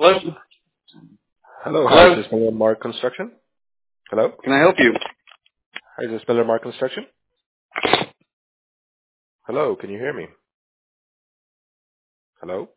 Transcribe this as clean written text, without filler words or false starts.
Hello? Hello. Hi, Hello? is this Miller Mark Construction? Hello? Can I help you? Hi, is this Miller Mark Construction? Hello, can you hear me? Hello?